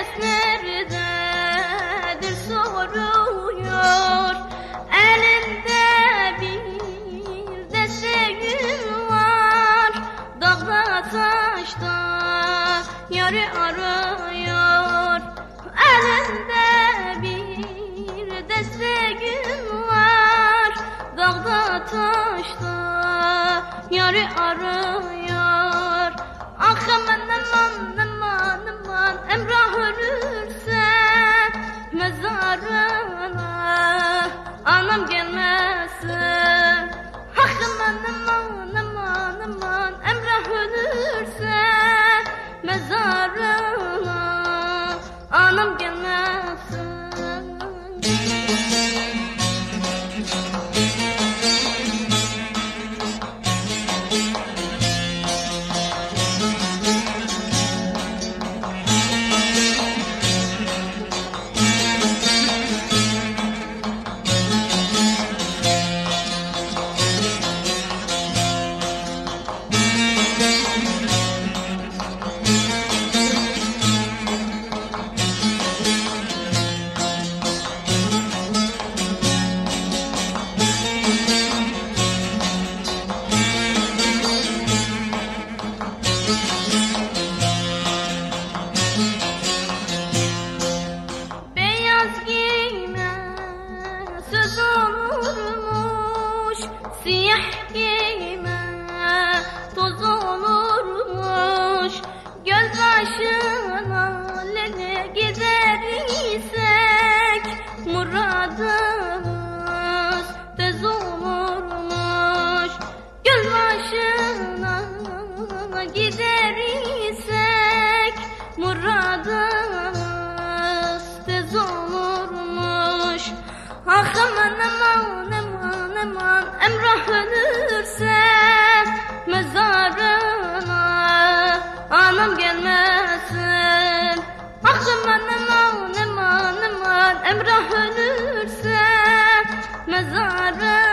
nerededir soruyor. Elinde bir deste gül var, dağda taşta yarı arıyor. Elinde bir deste gül var, dağda taşta yarı arıyor. Ah aman aman aman aman, Emrah ölürse mezarına anam gelmesin. Ah aman aman aman aman, Emrah ölürse mezarına anam gelmesin. Beyaz giyme söz olurmuş, siyah giyme toz olurmuş. Göz başına lele gider isek muradımız tez olurmuş. Göz başına gider isek muradımız tez olurmuş. Ah aman aman aman aman, Emrah ölürse mezarına anam gelmesin. Ah aman aman aman aman, Emrah ölürse mezarına